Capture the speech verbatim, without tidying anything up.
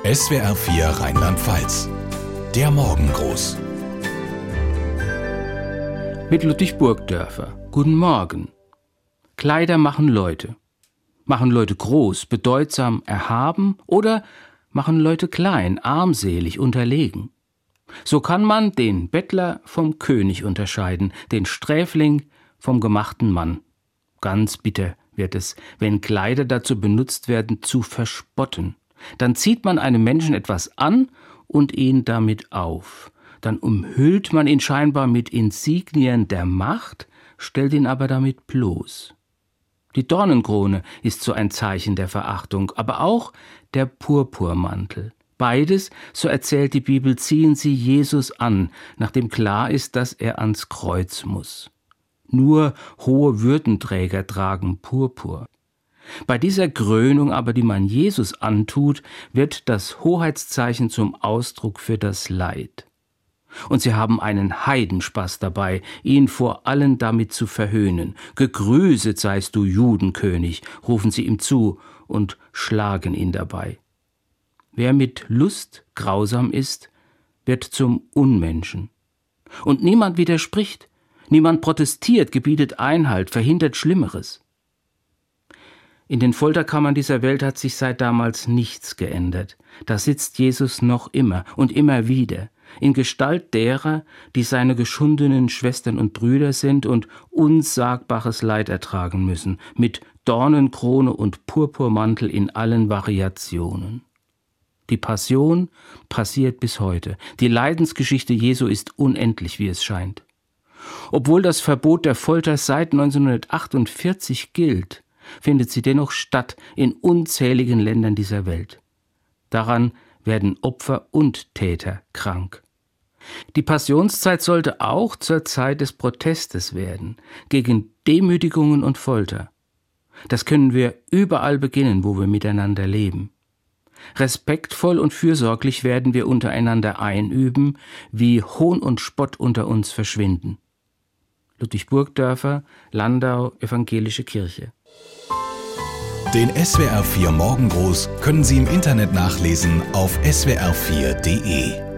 S W R vier Rheinland-Pfalz. Der Morgengruß. Mit Ludwig Burgdörfer. Guten Morgen. Kleider machen Leute. Machen Leute groß, bedeutsam, erhaben oder machen Leute klein, armselig, unterlegen. So kann man den Bettler vom König unterscheiden, den Sträfling vom gemachten Mann. Ganz bitter wird es, wenn Kleider dazu benutzt werden, zu verspotten. Dann zieht man einem Menschen etwas an und ihn damit auf. Dann umhüllt man ihn scheinbar mit Insignien der Macht, stellt ihn aber damit bloß. Die Dornenkrone ist so ein Zeichen der Verachtung, aber auch der Purpurmantel. Beides, so erzählt die Bibel, ziehen sie Jesus an, nachdem klar ist, dass er ans Kreuz muss. Nur hohe Würdenträger tragen Purpur. Bei dieser Krönung aber, die man Jesus antut, wird das Hoheitszeichen zum Ausdruck für das Leid. Und sie haben einen Heidenspaß dabei, ihn vor allen damit zu verhöhnen. »Gegrüßet seist du, Judenkönig«, rufen sie ihm zu und schlagen ihn dabei. Wer mit Lust grausam ist, wird zum Unmenschen. Und niemand widerspricht, niemand protestiert, gebietet Einhalt, verhindert Schlimmeres. In den Folterkammern dieser Welt hat sich seit damals nichts geändert. Da sitzt Jesus noch immer und immer wieder, in Gestalt derer, die seine geschundenen Schwestern und Brüder sind und unsagbares Leid ertragen müssen, mit Dornenkrone und Purpurmantel in allen Variationen. Die Passion passiert bis heute. Die Leidensgeschichte Jesu ist unendlich, wie es scheint. Obwohl das Verbot der Folter seit neunzehnhundertachtundvierzig gilt, findet sie dennoch statt in unzähligen Ländern dieser Welt. Daran werden Opfer und Täter krank. Die Passionszeit sollte auch zur Zeit des Protestes werden, gegen Demütigungen und Folter. Das können wir überall beginnen, wo wir miteinander leben. Respektvoll und fürsorglich werden wir untereinander einüben, wie Hohn und Spott unter uns verschwinden. Ludwig Burgdörfer, Landau, Evangelische Kirche. Den S W R vier Morgengruß können Sie im Internet nachlesen auf S W R vier punkt de.